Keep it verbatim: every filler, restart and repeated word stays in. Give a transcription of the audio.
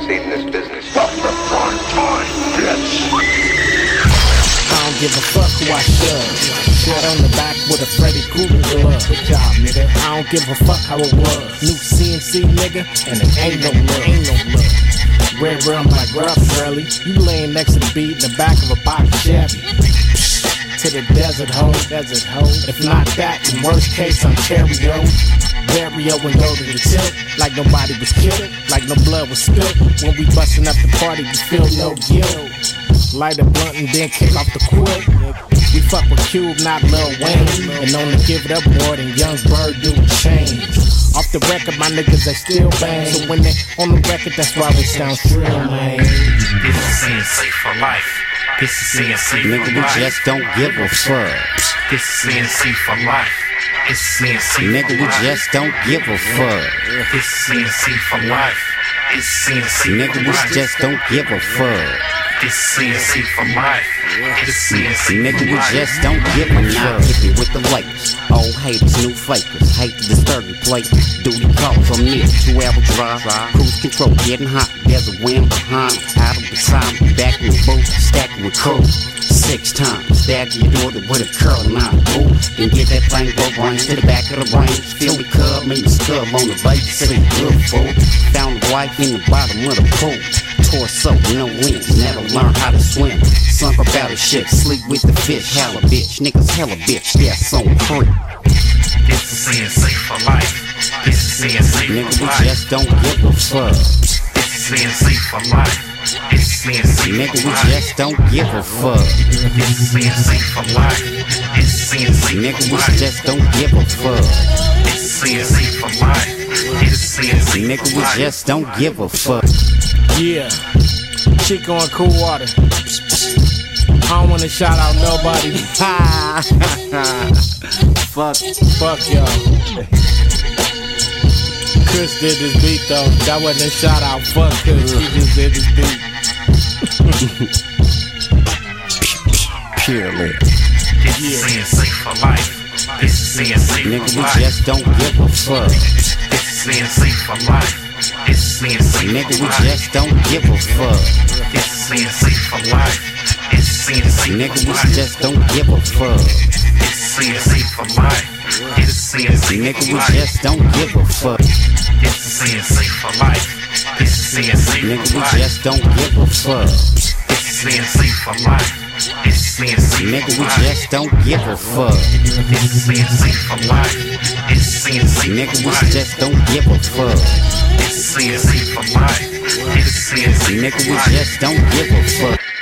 succeed in this business. Fuck the prime time, bitch! I don't give a fuck who I shove. Shot on the back with a Freddy Krueger glove. Good job, nigga. I don't give a fuck how it was. New C N C, nigga, and it ain't no love. Ain't no love. Red rum like rough, Shirley. You laying next to the beat in the back of a box Chevy. To the desert hole, desert hole. If not that, in worst case, I'm Ontario. Vario and go to the tip, like nobody was killed, like no blood was spilled. When we bustin' up the party, we feel no guilt. Light a blunt and then kick off the quilt. We fuck with Cube, not Lil Wayne. And only give it up more than Young Bird do with chains. Off the record, my niggas, they still bang. So when they on the record, that's why we sound shrill, man. This is C N C for life. This is C N C for life. Nigga, we just don't give a fuck. This is C N C for life. This is C N C for life. Nigga, we just don't give a fuck. This is C N C for life. This is C N C for life. Nigga, we just don't give a fuck. This is C N C for life. This is C N C Nigga, for we life. just don't give a fuck. Hit me with the Lakers. Old haters, new fakers. Hate to disturb the plate. Duty calls on me. Two hour drive. Cruise control getting hot. There's a wind behind. Out of the time. Back in the booth. Stacking with coke. Six times. Stab your daughter with a curl knife. Ooh. Then get that thing go range to the back of the range. Feel the cub. Make the scub on the bike. Say good fool. Found a wife in the bottom of the pool. Torso, no limbs, never learned how to swim. Sunk about a ship, sleep with the fish, hella bitch. Niggas hella bitch, that's on free. This is C N C for life. This is C N C for Nigga, we life. just don't give a fuck. This is C N C for life. This is C N C Nigga, for we life. just don't give a fuck. This is C N C for life. This is C N C Nigga, for we life. just don't give a fuck. This is C N C for life. This is C N C Nigga, for we life. just don't give a fuck. Yeah, Chico and Cool Water. I don't wanna shout out nobody. Ha! Fuck. Fuck y'all. Chris did this beat though. That wasn't a shout out. Fuck Chris. He just did this beat. Purely. This is C N C for life. This is C N C for Nigga, we life. just don't give a fuck. This is C N C for life. This is C N C Nigga, for we life. just don't give a fuck. This is C N C for life. This is C N C Nigga, for we life. just don't give a fuck. This is C N C for life. This is C N C Nigga, for we life. just don't give a fuck. This is C N C for life. This is C N C Nigga, for we life. just don't give a fuck. This is C N C for life. This is C N C Nigga, for we life. just don't give a fuck. This is C N C for life. This is C N C Nigga, for we life. just don't give a fuck. This is C N C for life. This is C N C Nigga, for we life. just don't give a fuck.